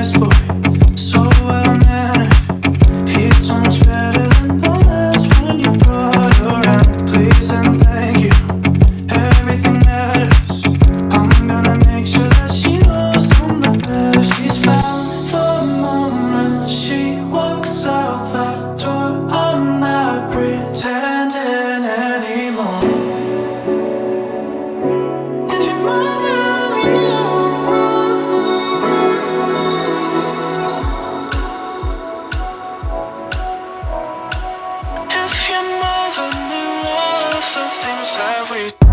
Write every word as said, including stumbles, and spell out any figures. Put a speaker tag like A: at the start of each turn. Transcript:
A: nice boy, so well mannered. He's so much better than the last one you brought around. Please and thank you, everything matters. I'm gonna make sure that she knows I'm the best. She's found the moment she walks out that door. I'm not pretending anymore. If your mother only knew. If your mother knew all of the things that we